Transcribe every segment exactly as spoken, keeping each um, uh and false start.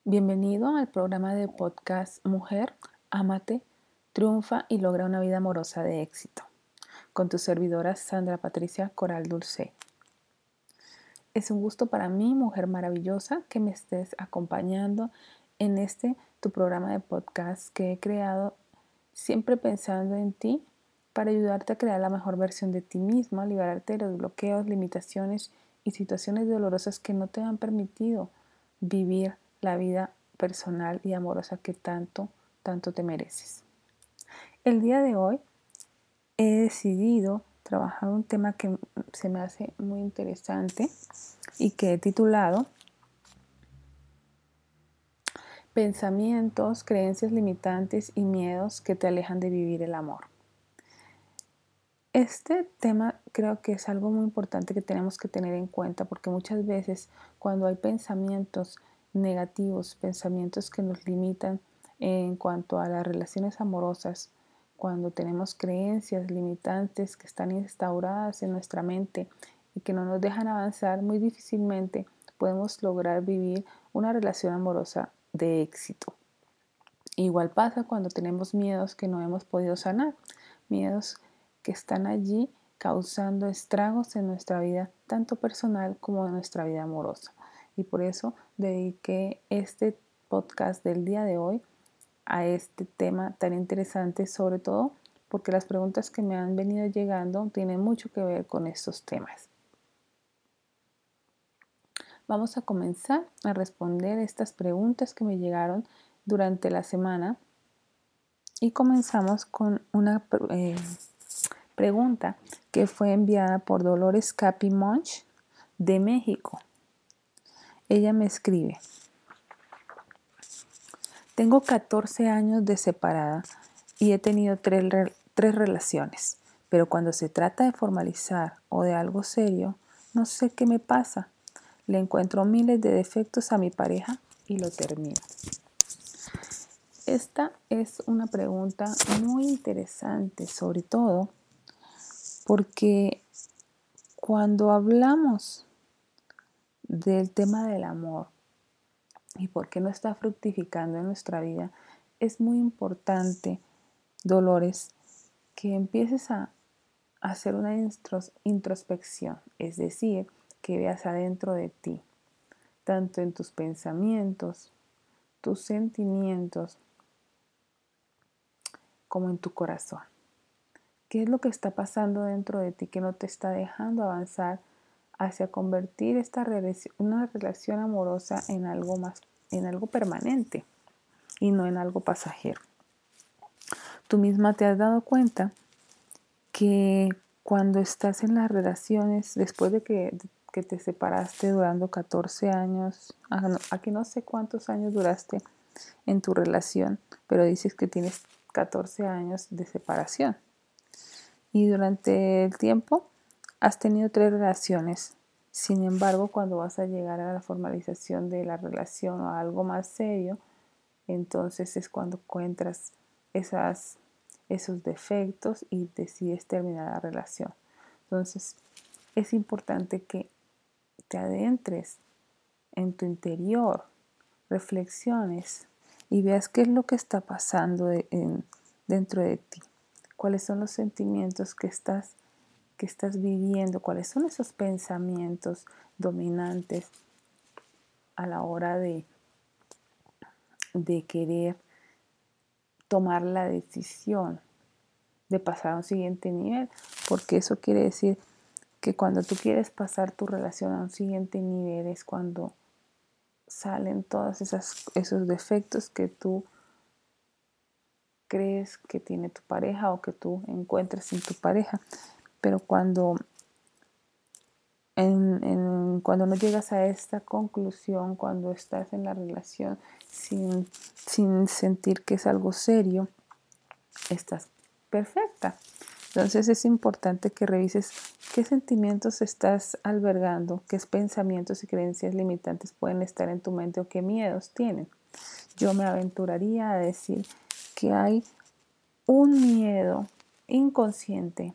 Bienvenido al programa de podcast Mujer, Ámate, Triunfa y logra una vida amorosa de éxito, con tu servidora Sandra Patricia Coral Dulce. Es un gusto para mí, mujer maravillosa, que me estés acompañando en este tu programa de podcast que he creado siempre pensando en ti para ayudarte a crear la mejor versión de ti misma, liberarte de los bloqueos, limitaciones y situaciones dolorosas que no te han permitido vivir la vida personal y amorosa que tanto, tanto te mereces. El día de hoy he decidido trabajar un tema que se me hace muy interesante y que he titulado Pensamientos, creencias limitantes y miedos que te alejan de vivir el amor. Este tema creo que es algo muy importante que tenemos que tener en cuenta porque muchas veces cuando hay pensamientos negativos, pensamientos que nos limitan en cuanto a las relaciones amorosas, cuando tenemos creencias limitantes que están instauradas en nuestra mente y que no nos dejan avanzar, muy difícilmente podemos lograr vivir una relación amorosa de éxito. Igual pasa cuando tenemos miedos que no hemos podido sanar, miedos que están allí causando estragos en nuestra vida, tanto personal como en nuestra vida amorosa. Y por eso dediqué este podcast del día de hoy a este tema tan interesante, sobre todo porque las preguntas que me han venido llegando tienen mucho que ver con estos temas. Vamos a comenzar a responder estas preguntas que me llegaron durante la semana y comenzamos con una eh, pregunta que fue enviada por Dolores Capi Monch de México. Ella me escribe: tengo catorce años de separada y he tenido tres, tres relaciones, pero cuando se trata de formalizar o de algo serio, no sé qué me pasa. Le encuentro miles de defectos a mi pareja y lo termino. Esta es una pregunta muy interesante, sobre todo porque cuando hablamos del tema del amor y por qué no está fructificando en nuestra vida, es muy importante, Dolores, que empieces a hacer una introspección, es decir, que veas adentro de ti, tanto en tus pensamientos, tus sentimientos, como en tu corazón. ¿Qué es lo que está pasando dentro de ti que no te está dejando avanzar hacia convertir esta relación, una relación amorosa en algo más, en algo permanente y no en algo pasajero? Tú misma te has dado cuenta que cuando estás en las relaciones, después de que, que te separaste durando catorce años, aquí no sé cuántos años duraste en tu relación, pero dices que tienes catorce años de separación. Y durante el tiempo has tenido tres relaciones. Sin embargo, cuando vas a llegar a la formalización de la relación o a algo más serio, entonces es cuando encuentras esas, esos defectos y decides terminar la relación. Entonces, es importante que te adentres en tu interior, reflexiones y veas qué es lo que está pasando de, en, dentro de ti. Cuáles son los sentimientos que estás, que estás viviendo, cuáles son esos pensamientos dominantes a la hora de, de querer tomar la decisión de pasar a un siguiente nivel, porque eso quiere decir que cuando tú quieres pasar tu relación a un siguiente nivel es cuando salen todos esas, esos defectos que tú crees que tiene tu pareja o que tú encuentras en tu pareja. Pero cuando, en, en, cuando no llegas a esta conclusión, cuando estás en la relación sin, sin sentir que es algo serio, estás perfecta. Entonces es importante que revises qué sentimientos estás albergando, qué pensamientos y creencias limitantes pueden estar en tu mente o qué miedos tienen. Yo me aventuraría a decir que hay un miedo inconsciente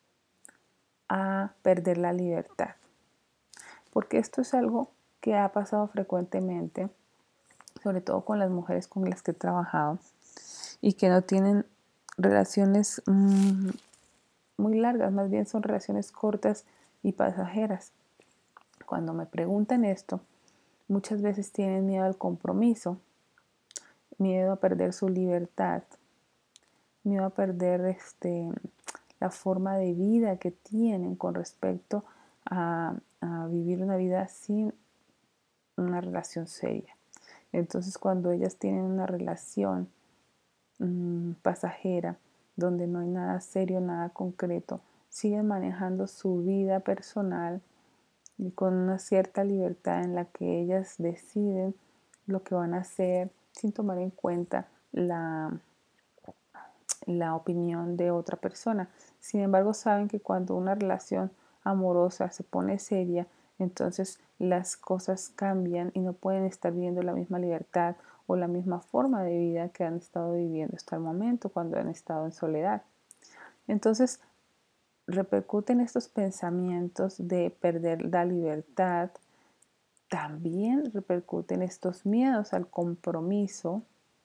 a perder la libertad, porque esto es algo que ha pasado frecuentemente sobre todo con las mujeres con las que he trabajado y que no tienen relaciones mmm, muy largas, más bien son relaciones cortas y pasajeras. Cuando me preguntan esto, muchas veces tienen miedo al compromiso, miedo a perder su libertad, miedo a perder este, la forma de vida que tienen con respecto a, a vivir una vida sin una relación seria. Entonces, cuando ellas tienen una relación mmm, pasajera, donde no hay nada serio, nada concreto, siguen manejando su vida personal y con una cierta libertad en la que ellas deciden lo que van a hacer sin tomar en cuenta la, la opinión de otra persona. Sin embargo, saben que cuando una relación amorosa se pone seria, entonces las cosas cambian y no pueden estar viviendo la misma libertad o la misma forma de vida que han estado viviendo hasta el momento cuando han estado en soledad. Entonces, repercuten estos pensamientos de perder la libertad, también repercuten estos miedos al compromiso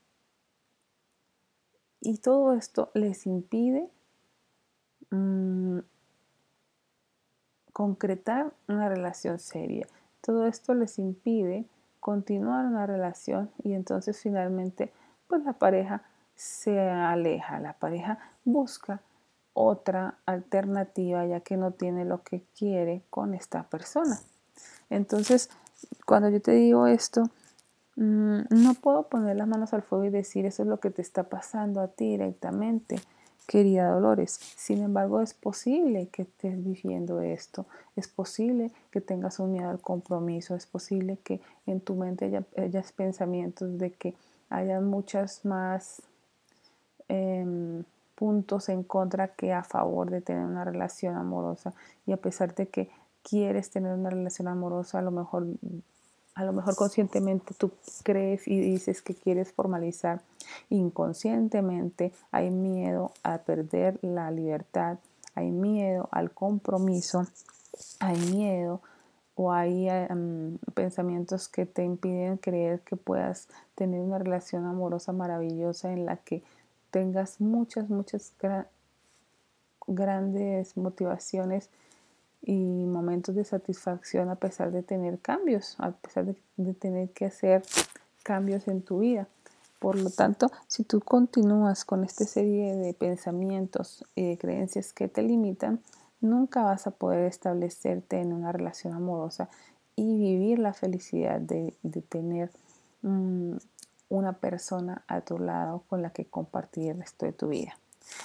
y todo esto les impide mmm, concretar una relación seria. Todo esto les impide continuar una relación y entonces finalmente pues la pareja se aleja, la pareja busca otra alternativa ya que no tiene lo que quiere con esta persona. Entonces, cuando yo te digo esto, mmm, no puedo poner las manos al fuego y decir eso es lo que te está pasando a ti directamente, querida Dolores. Sin embargo, es posible que estés viviendo esto, es posible que tengas un miedo al compromiso, es posible que en tu mente haya, hayas pensamientos de que haya muchas más eh, puntos en contra que a favor de tener una relación amorosa, y a pesar de que quieres tener una relación amorosa, a lo mejor a lo mejor conscientemente tú crees y dices que quieres formalizar, inconscientemente hay miedo a perder la libertad, hay miedo al compromiso, hay miedo o hay um, pensamientos que te impiden creer que puedas tener una relación amorosa maravillosa en la que tengas muchas, muchas gra grandes motivaciones y momentos de satisfacción a pesar de tener cambios, a pesar de, de tener que hacer cambios en tu vida. Por lo tanto, si tú continúas con esta serie de pensamientos y de creencias que te limitan, nunca vas a poder establecerte en una relación amorosa y vivir la felicidad de, de tener um, una persona a tu lado con la que compartir el resto de tu vida.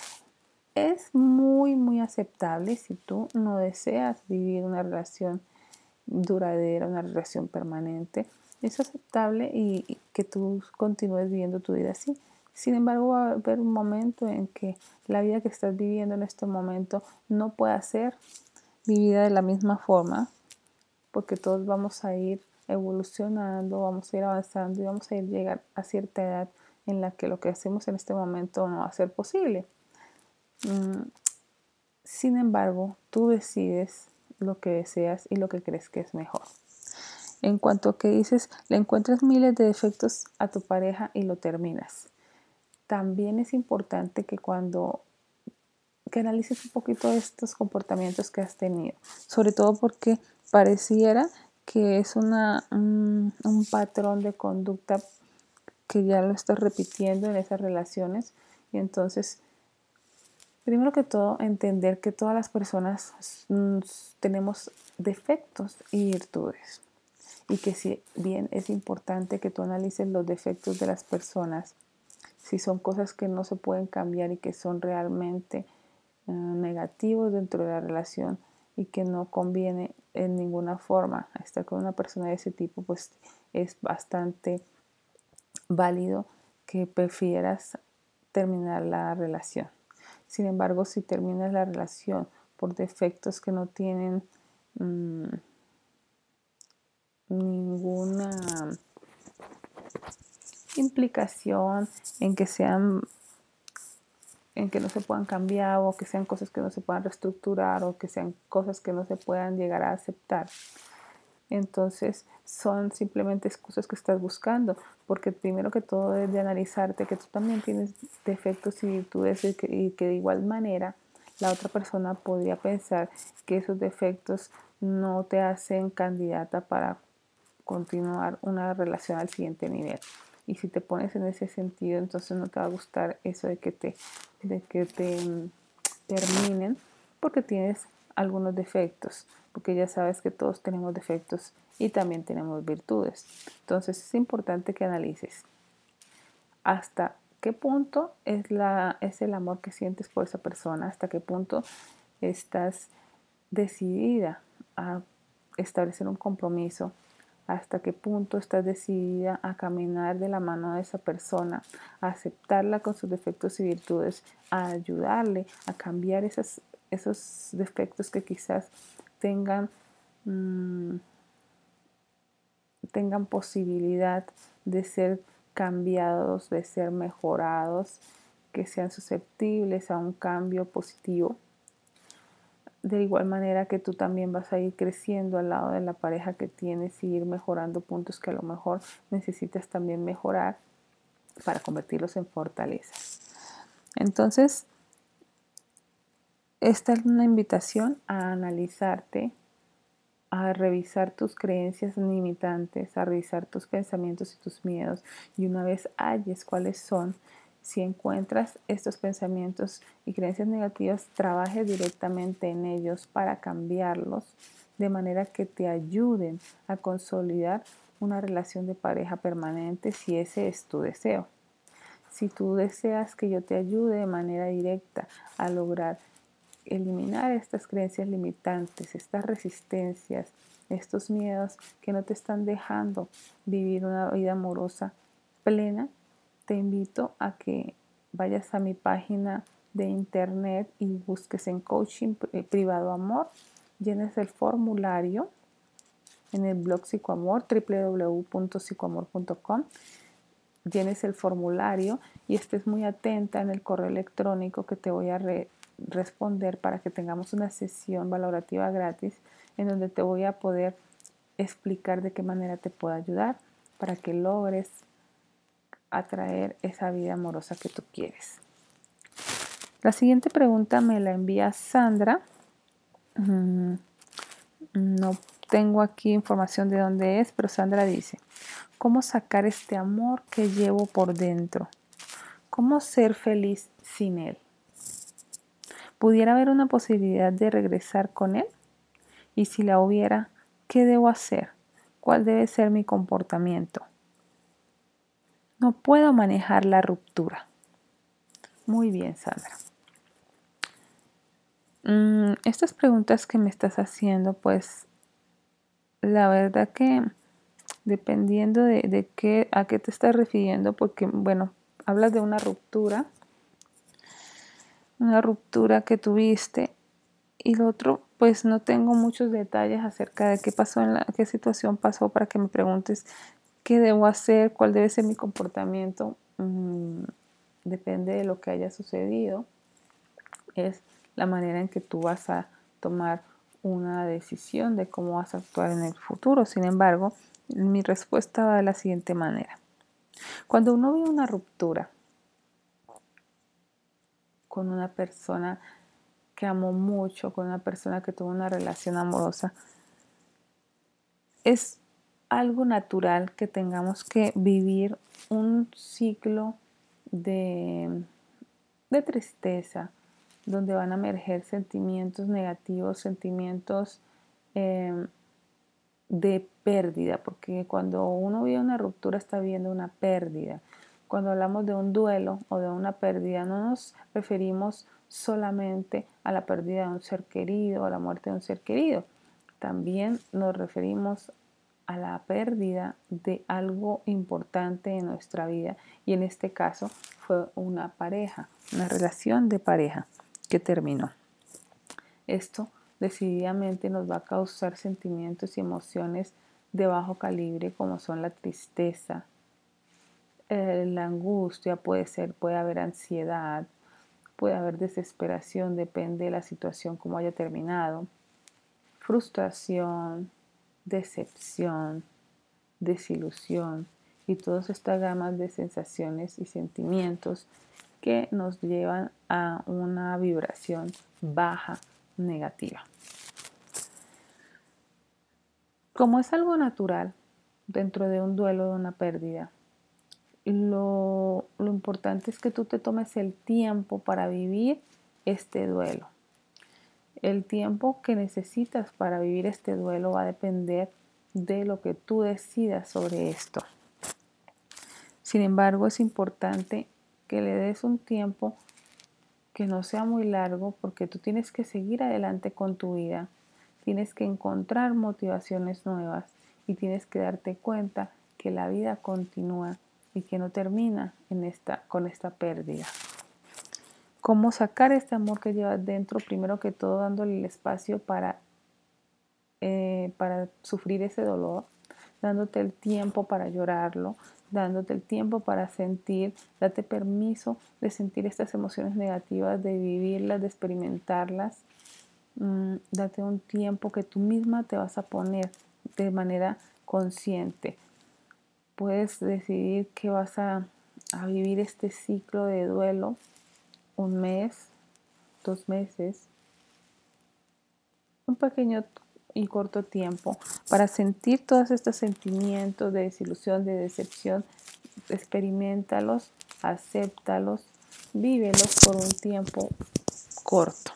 Es muy, muy aceptable si tú no deseas vivir una relación duradera, una relación permanente. Es aceptable y, y que tú continúes viviendo tu vida así. Sin embargo, va a haber un momento en que la vida que estás viviendo en este momento no pueda ser vivida de la misma forma, porque todos vamos a ir evolucionando, vamos a ir avanzando y vamos a ir llegar a cierta edad en la que lo que hacemos en este momento no va a ser posible. Mm, Sin embargo, tú decides lo que deseas y lo que crees que es mejor. En cuanto a que dices, le encuentras miles de defectos a tu pareja y lo terminas. También es importante que cuando que analices un poquito estos comportamientos que has tenido, sobre todo porque pareciera que es una, un, un patrón de conducta que ya lo estás repitiendo en esas relaciones y entonces primero que todo, entender que todas las personas mm, tenemos defectos y virtudes. Y que si bien es importante que tú analices los defectos de las personas, si son cosas que no se pueden cambiar y que son realmente uh, negativos dentro de la relación y que no conviene en ninguna forma estar con una persona de ese tipo, pues es bastante válido que prefieras terminar la relación. Sin embargo, si terminas la relación por defectos que no tienen mmm, ninguna implicación en que sean en que no se puedan cambiar o que sean cosas que no se puedan reestructurar o que sean cosas que no se puedan llegar a aceptar, Entonces son simplemente excusas que estás buscando, porque primero que todo es de analizarte que tú también tienes defectos y virtudes y que, y que de igual manera la otra persona podría pensar que esos defectos no te hacen candidata para continuar una relación al siguiente nivel. Y si te pones en ese sentido, entonces no te va a gustar eso de que te, de que te mm, terminen porque tienes algunos defectos, porque ya sabes que todos tenemos defectos y también tenemos virtudes. Entonces es importante que analices hasta qué punto es, la, es el amor que sientes por esa persona, hasta qué punto estás decidida a establecer un compromiso, hasta qué punto estás decidida a caminar de la mano de esa persona, a aceptarla con sus defectos y virtudes, a ayudarle a cambiar esas, esos defectos que quizás tengan, mmm, tengan posibilidad de ser cambiados, de ser mejorados, que sean susceptibles a un cambio positivo. De igual manera que tú también vas a ir creciendo al lado de la pareja que tienes y ir mejorando puntos que a lo mejor necesitas también mejorar para convertirlos en fortalezas. Entonces, esta es una invitación a analizarte, a revisar tus creencias limitantes, a revisar tus pensamientos y tus miedos. Y una vez halles cuáles son, si encuentras estos pensamientos y creencias negativas, trabajes directamente en ellos para cambiarlos de manera que te ayuden a consolidar una relación de pareja permanente si ese es tu deseo. Si tú deseas que yo te ayude de manera directa a lograr eliminar estas creencias limitantes, estas resistencias, estos miedos que no te están dejando vivir una vida amorosa plena, te invito a que vayas a mi página de internet y busques en Coaching Privado Amor, llenes el formulario en el blog Psicoamor, doble u doble u doble u punto psicoamor punto com, llenes el formulario y estés muy atenta en el correo electrónico que te voy a re responder para que tengamos una sesión valorativa gratis en donde te voy a poder explicar de qué manera te puedo ayudar para que logres atraer esa vida amorosa que tú quieres. La siguiente pregunta me la envía Sandra. Mm, no tengo aquí información de dónde es, pero Sandra dice: ¿cómo sacar este amor que llevo por dentro? ¿Cómo ser feliz sin él? ¿Pudiera haber una posibilidad de regresar con él? Y si la hubiera, ¿qué debo hacer? ¿Cuál debe ser mi comportamiento? No puedo manejar la ruptura. Muy bien, Sandra. Mm, estas preguntas que me estás haciendo, pues la verdad que dependiendo de, de qué, a qué te estás refiriendo, porque bueno, hablas de una ruptura, una ruptura que tuviste. Y lo otro, pues no tengo muchos detalles acerca de qué pasó en la, qué situación pasó para que me preguntes qué debo hacer, cuál debe ser mi comportamiento. Mm, depende de lo que haya sucedido. Es la manera en que tú vas a tomar una decisión de cómo vas a actuar en el futuro. Sin embargo, mi respuesta va de la siguiente manera. Cuando uno ve una ruptura con una persona que amó mucho, con una persona que tuvo una relación amorosa, es algo natural que tengamos que vivir un ciclo de, de tristeza, donde van a emerger sentimientos negativos, sentimientos eh, de pérdida, porque cuando uno vive una ruptura está viviendo una pérdida. Cuando hablamos de un duelo o de una pérdida, no nos referimos solamente a la pérdida de un ser querido, a la muerte de un ser querido. También nos referimos a la pérdida de algo importante en nuestra vida, y en este caso fue una pareja, una relación de pareja que terminó. Esto decididamente nos va a causar sentimientos y emociones de bajo calibre, como son la tristeza, eh, la angustia, puede ser, puede haber ansiedad, puede haber desesperación, depende de la situación como haya terminado, frustración, decepción, desilusión y todas estas gamas de sensaciones y sentimientos que nos llevan a una vibración baja, negativa. Como es algo natural dentro de un duelo, de una pérdida, lo, lo importante es que tú te tomes el tiempo para vivir este duelo. El tiempo que necesitas para vivir este duelo va a depender de lo que tú decidas sobre esto. Sin embargo, es importante que le des un tiempo que no sea muy largo, porque tú tienes que seguir adelante con tu vida, tienes que encontrar motivaciones nuevas y tienes que darte cuenta que la vida continúa y que no termina en esta, con esta pérdida. ¿Cómo sacar este amor que llevas dentro? Primero que todo, dándole el espacio para, eh, para sufrir ese dolor, dándote el tiempo para llorarlo, dándote el tiempo para sentir, date permiso de sentir estas emociones negativas, de vivirlas, de experimentarlas. Mm, date un tiempo que tú misma te vas a poner de manera consciente. Puedes decidir que vas a, a vivir este ciclo de duelo un mes, dos meses, un pequeño y corto tiempo para sentir todos estos sentimientos de desilusión, de decepción. Experimentalos, acéptalos, vívelos por un tiempo corto.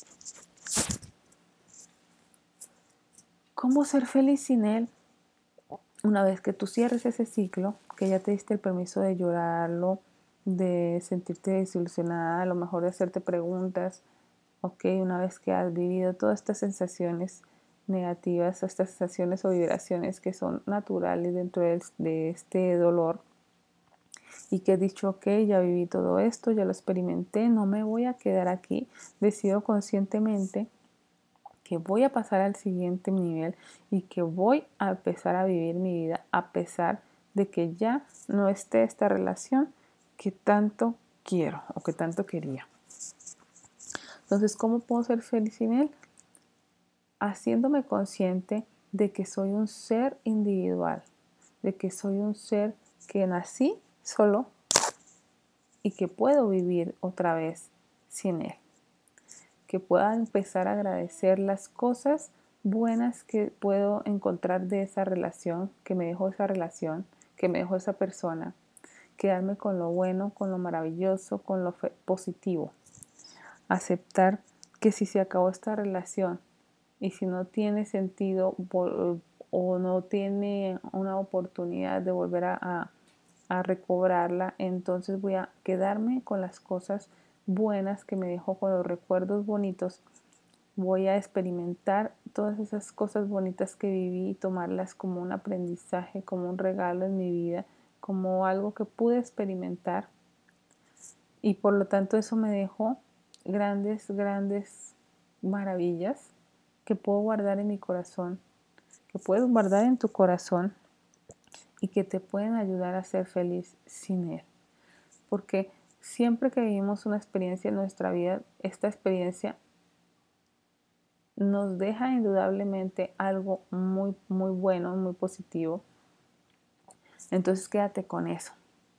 ¿Cómo ser feliz sin él? Una vez que tú cierres ese ciclo, que ya te diste el permiso de llorarlo, de sentirte desilusionada, a lo mejor de hacerte preguntas, ok, una vez que has vivido todas estas sensaciones negativas, estas sensaciones o vibraciones que son naturales dentro de, de este dolor, y que has dicho, ok, ya viví todo esto, ya lo experimenté, no me voy a quedar aquí, decido conscientemente que voy a pasar al siguiente nivel y que voy a empezar a vivir mi vida a pesar de que ya no esté esta relación que tanto quiero o que tanto quería. Entonces, ¿cómo puedo ser feliz sin él? Haciéndome consciente de que soy un ser individual, de que soy un ser que nací solo y que puedo vivir otra vez sin él. Que pueda empezar a agradecer las cosas buenas que puedo encontrar de esa relación, que me dejó esa relación, que me dejó esa persona. Quedarme con lo bueno, con lo maravilloso, con lo positivo. Aceptar que si se acabó esta relación y si no tiene sentido o no tiene una oportunidad de volver a, a, a recobrarla, entonces voy a quedarme con las cosas buenas que me dejó, con los recuerdos bonitos. Voy a experimentar todas esas cosas bonitas que viví y tomarlas como un aprendizaje, como un regalo en mi vida, como algo que pude experimentar. Y por lo tanto eso me dejó grandes, grandes maravillas que puedo guardar en mi corazón, que puedes guardar en tu corazón y que te pueden ayudar a ser feliz sin él. Porque siempre que vivimos una experiencia en nuestra vida, esta experiencia nos deja indudablemente algo muy, muy bueno, muy positivo. Entonces quédate con eso.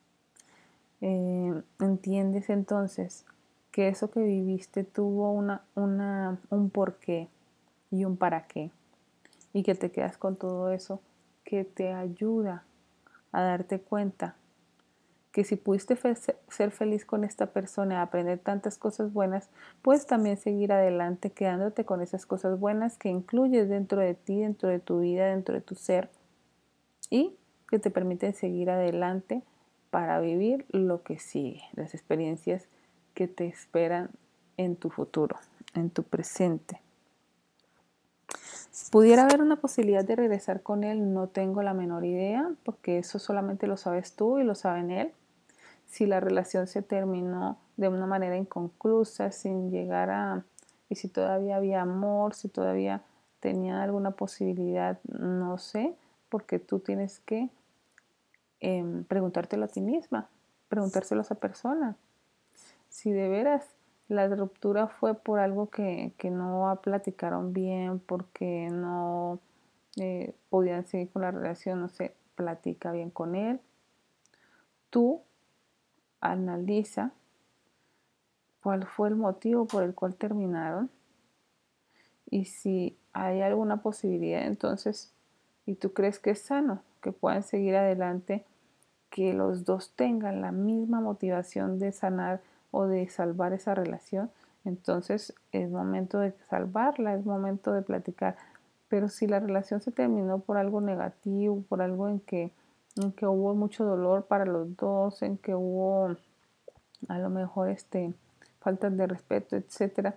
Eh, entiendes entonces que eso que viviste tuvo una, una, un porqué y un para qué. Y que te quedas con todo eso que te ayuda a darte cuenta que si pudiste fe- ser feliz con esta persona y aprender tantas cosas buenas, puedes también seguir adelante quedándote con esas cosas buenas que incluyes dentro de ti, dentro de tu vida, dentro de tu ser, y que te permiten seguir adelante para vivir lo que sigue, las experiencias que te esperan en tu futuro, en tu presente. ¿Pudiera haber una posibilidad de regresar con él? No tengo la menor idea, porque eso solamente lo sabes tú y lo sabe él. Si la relación se terminó de una manera inconclusa, sin llegar a... y si todavía había amor, si todavía tenía alguna posibilidad, no sé, porque tú tienes que eh, preguntártelo a ti misma, preguntárselo a esa persona. Si de veras la ruptura fue por algo que, que no platicaron bien, porque no, eh, podían seguir con la relación, no sé, platica bien con él. Tú analiza cuál fue el motivo por el cual terminaron y si hay alguna posibilidad entonces y tú crees que es sano, que puedan seguir adelante, que los dos tengan la misma motivación de sanar o de salvar esa relación, entonces es momento de salvarla, es momento de platicar. Pero si la relación se terminó por algo negativo, por algo en que, en que hubo mucho dolor para los dos, en que hubo a lo mejor este, faltas de respeto, etcétera,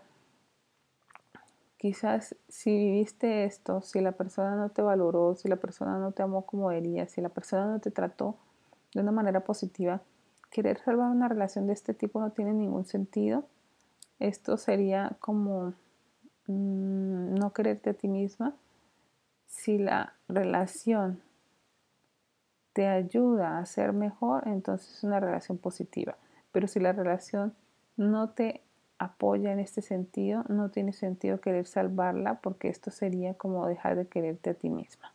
quizás si viviste esto, si la persona no te valoró, si la persona no te amó como debería, si la persona no te trató de una manera positiva, querer salvar una relación de este tipo no tiene ningún sentido. Esto sería como mmm, no quererte a ti misma. Si la relación te ayuda a ser mejor, entonces es una relación positiva. Pero si la relación no te apoya en este sentido, no tiene sentido querer salvarla porque esto sería como dejar de quererte a ti misma.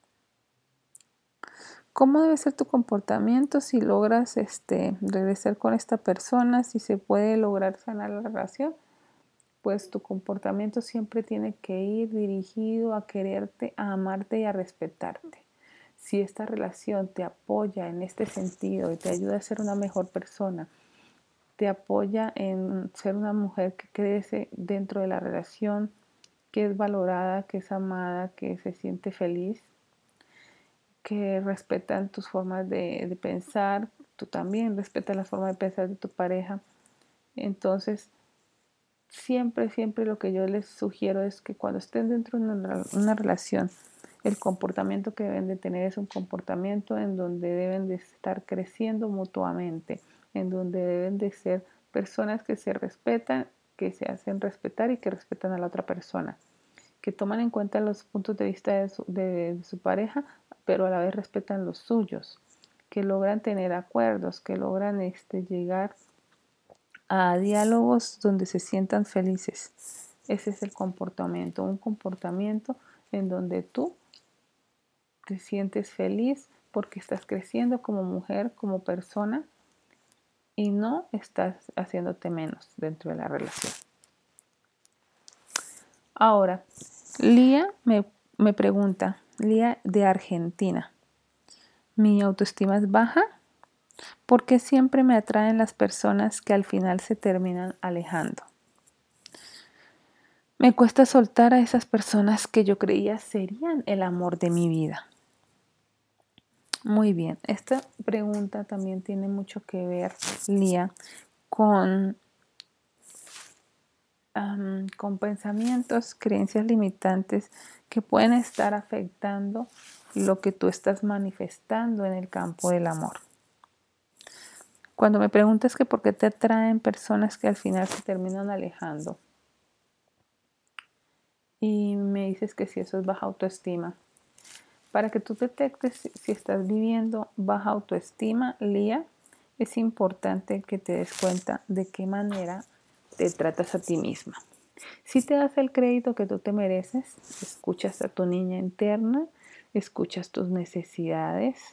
¿Cómo debe ser tu comportamiento si logras este, regresar con esta persona? Si se puede lograr sanar la relación, pues tu comportamiento siempre tiene que ir dirigido a quererte, a amarte y a respetarte. Si esta relación te apoya en este sentido y te ayuda a ser una mejor persona, te apoya en ser una mujer que crece dentro de la relación, que es valorada, que es amada, que se siente feliz, que respetan tus formas de, de pensar, tú también respetas la forma de pensar de tu pareja. Entonces, siempre, siempre lo que yo les sugiero es que cuando estén dentro de una, una relación, el comportamiento que deben de tener es un comportamiento en donde deben de estar creciendo mutuamente, en donde deben de ser personas que se respetan, que se hacen respetar y que respetan a la otra persona, que toman en cuenta los puntos de vista de su, de, de su pareja, pero a la vez respetan los suyos, que logran tener acuerdos, que logran este, llegar a diálogos donde se sientan felices. Ese es el comportamiento, un comportamiento en donde tú te sientes feliz porque estás creciendo como mujer, como persona y no estás haciéndote menos dentro de la relación. Ahora, Lía me, me pregunta, Lía de Argentina, ¿mi autoestima es baja? ¿Por qué siempre me atraen las personas que al final se terminan alejando? Me cuesta soltar a esas personas que yo creía serían el amor de mi vida. Muy bien, esta pregunta también tiene mucho que ver, Lía, con, um, con pensamientos, creencias limitantes que pueden estar afectando lo que tú estás manifestando en el campo del amor. Cuando me preguntas que por qué te atraen personas que al final se terminan alejando y me dices que si eso es baja autoestima, para que tú detectes si estás viviendo baja autoestima, Lía, es importante que te des cuenta de qué manera te tratas a ti misma. Si te das el crédito que tú te mereces, escuchas a tu niña interna, escuchas tus necesidades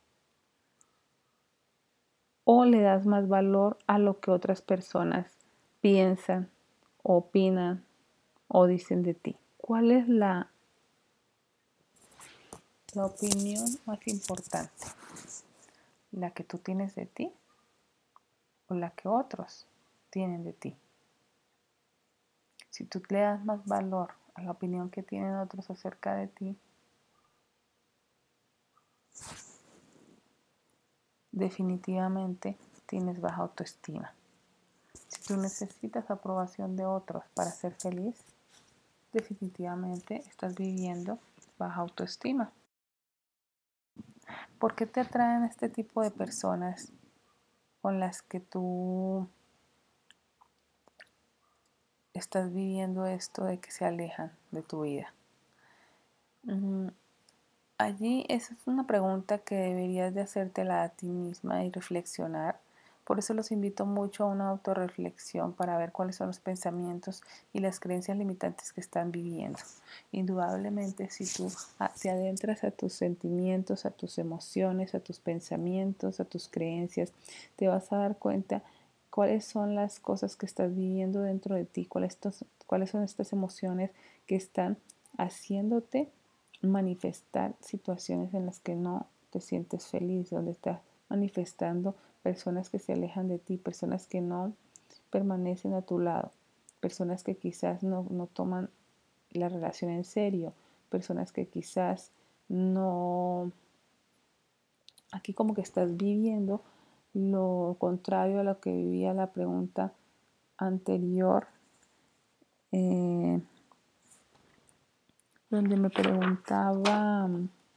o le das más valor a lo que otras personas piensan, opinan o dicen de ti. ¿Cuál es la, la opinión más importante? ¿La que tú tienes de ti o la que otros tienen de ti? Si tú le das más valor a la opinión que tienen otros acerca de ti, definitivamente tienes baja autoestima. Si tú necesitas aprobación de otros para ser feliz, definitivamente estás viviendo baja autoestima. ¿Por qué te atraen este tipo de personas con las que tú estás viviendo esto de que se alejan de tu vida? Mm, allí esa es una pregunta que deberías de hacértela a ti misma y reflexionar, Por eso los invito mucho a una autorreflexión para ver cuáles son los pensamientos y las creencias limitantes que están viviendo. Indudablemente, si tú te adentras a tus sentimientos, a tus emociones, a tus pensamientos, a tus creencias, te vas a dar cuenta cuáles son las cosas que estás viviendo dentro de ti, cuáles, cuáles son estas emociones que están haciéndote manifestar situaciones en las que no te sientes feliz, donde estás manifestando personas que se alejan de ti, personas que no permanecen a tu lado, personas que quizás no, no toman la relación en serio, personas que quizás no, aquí como que estás viviendo lo contrario a lo que vivía la pregunta anterior, eh, donde me preguntaba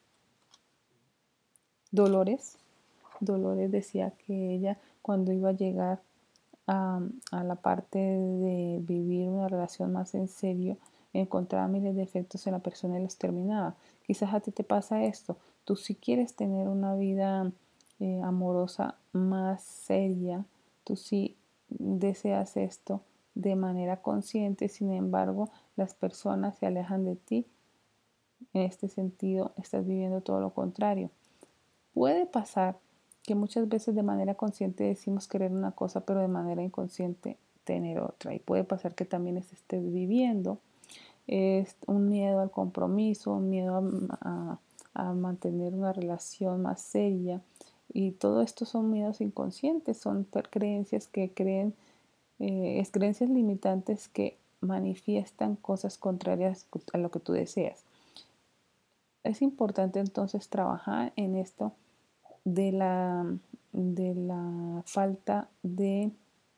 Dolores. Dolores decía que ella cuando iba a llegar a, a la parte de vivir una relación más en serio, encontraba miles de defectos en la persona y los terminaba. Quizás a ti te pasa esto. Tú si quieres tener una vida eh, amorosa más seria, tú sí deseas esto de manera consciente, sin embargo, las personas se alejan de ti. En este sentido, estás viviendo todo lo contrario. Puede pasar que muchas veces de manera consciente decimos querer una cosa, pero de manera inconsciente tener otra. Y puede pasar que también estés viviendo es un miedo al compromiso, un miedo a, a, a mantener una relación más seria. Y todo esto son miedos inconscientes, son creencias que creen, eh, es creencias limitantes que manifiestan cosas contrarias a lo que tú deseas. Es importante entonces trabajar en esto de la, de la falta de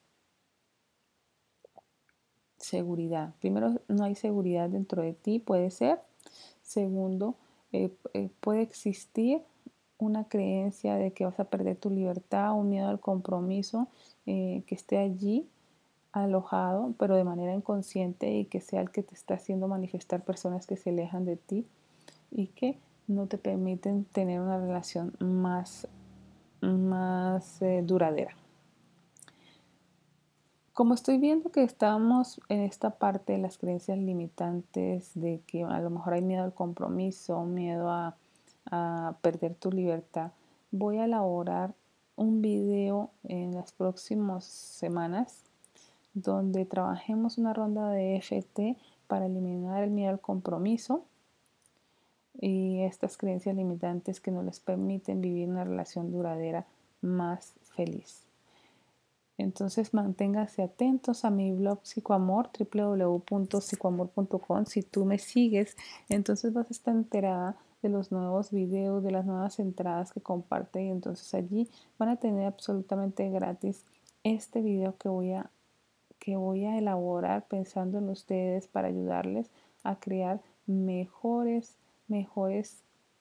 seguridad. Primero, no hay seguridad dentro de ti, puede ser. Segundo, eh, eh, puede existir una creencia de que vas a perder tu libertad, un miedo al compromiso eh, que esté allí alojado, pero de manera inconsciente y que sea el que te está haciendo manifestar personas que se alejan de ti y que no te permiten tener una relación más, más eh, duradera. Como estoy viendo que estamos en esta parte de las creencias limitantes, de que a lo mejor hay miedo al compromiso, miedo a, a perder tu libertad, voy a elaborar un video en las próximas semanas donde trabajemos una ronda de E F T para eliminar el miedo al compromiso y estas creencias limitantes que no les permiten vivir una relación duradera más feliz. Entonces manténganse atentos a mi blog Psicoamor, doble u doble u doble u punto psicoamor punto com. Si tú me sigues, entonces vas a estar enterada de los nuevos videos, de las nuevas entradas que comparte y entonces allí van a tener absolutamente gratis este video que voy a, que voy a elaborar pensando en ustedes para ayudarles a crear mejores, mejores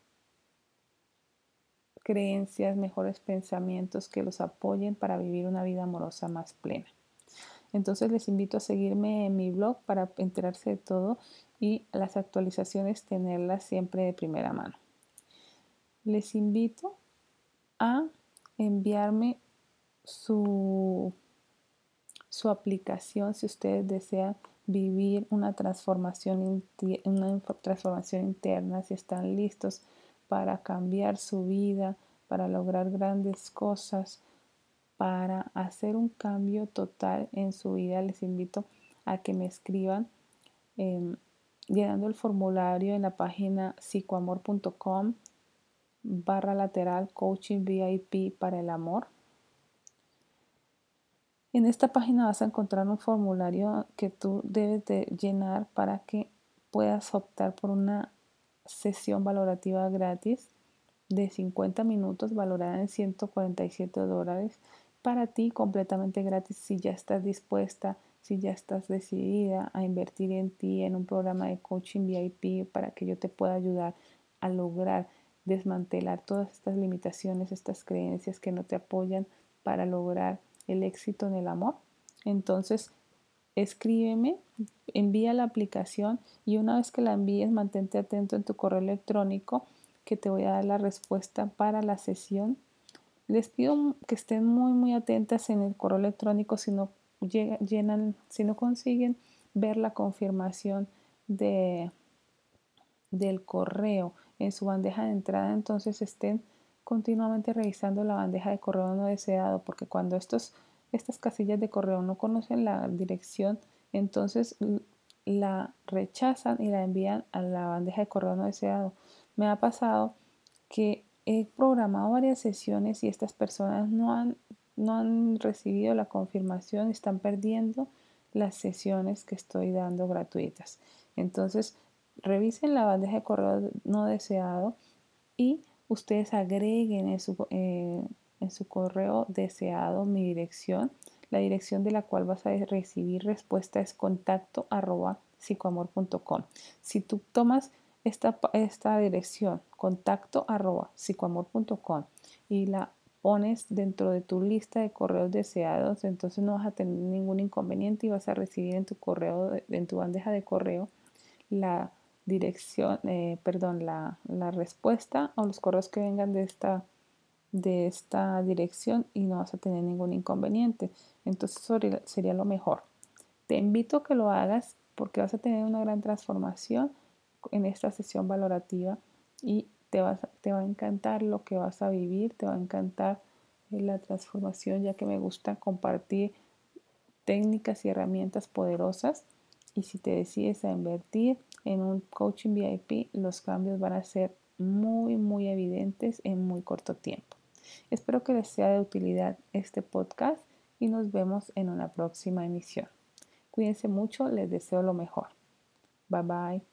creencias, mejores pensamientos que los apoyen para vivir una vida amorosa más plena. Entonces les invito a seguirme en mi blog para enterarse de todo y las actualizaciones tenerlas siempre de primera mano. Les invito a enviarme su, su aplicación si ustedes desean vivir una transformación, una transformación interna, si están listos para cambiar su vida, para lograr grandes cosas, para hacer un cambio total en su vida. Les invito a que me escriban eh, llenando el formulario en la página psicoamor punto com barra lateral coaching V I P para el amor. En esta página vas a encontrar un formulario que tú debes de llenar para que puedas optar por una sesión valorativa gratis de cincuenta minutos valorada en ciento cuarenta y siete dólares para ti, completamente gratis si ya estás dispuesta, si ya estás decidida a invertir en ti en un programa de coaching V I P para que yo te pueda ayudar a lograr desmantelar todas estas limitaciones, estas creencias que no te apoyan para lograr el éxito en el amor. Entonces, escríbeme, envía la aplicación y una vez que la envíes, mantente atento en tu correo electrónico que te voy a dar la respuesta para la sesión Les pido que estén muy muy atentas en el correo electrónico si no llega, llenan, si no consiguen ver la confirmación de, del correo en su bandeja de entrada, entonces estén continuamente revisando la bandeja de correo no deseado, porque cuando estos, estas casillas de correo no conocen la dirección, entonces la rechazan y la envían a la bandeja de correo no deseado. Me ha pasado que he programado varias sesiones y estas personas no han, no han recibido la confirmación, están perdiendo las sesiones que estoy dando gratuitas. Entonces, revisen la bandeja de correo no deseado y ustedes agreguen en su, eh, en su correo deseado mi dirección. La dirección de la cual vas a recibir respuesta es contacto arroba psicoamor punto com. Si tú tomas esta, esta dirección, contacto arroba psicoamor punto com, y la pones dentro de tu lista de correos deseados, entonces no vas a tener ningún inconveniente y vas a recibir en tu correo, en tu bandeja de correo, la dirección, eh, perdón, la, la respuesta o los correos que vengan de esta, de esta dirección y no vas a tener ningún inconveniente. Entonces eso sería lo mejor. Te invito a que lo hagas porque vas a tener una gran transformación en esta sesión valorativa y te, vas, te va a encantar lo que vas a vivir, te va a encantar la transformación, ya que me gusta compartir técnicas y herramientas poderosas. Y si te decides a invertir en un coaching V I P, los cambios van a ser muy, muy evidentes en muy corto tiempo. Espero que les sea de utilidad este podcast y nos vemos en una próxima emisión. Cuídense mucho, les deseo lo mejor. Bye bye.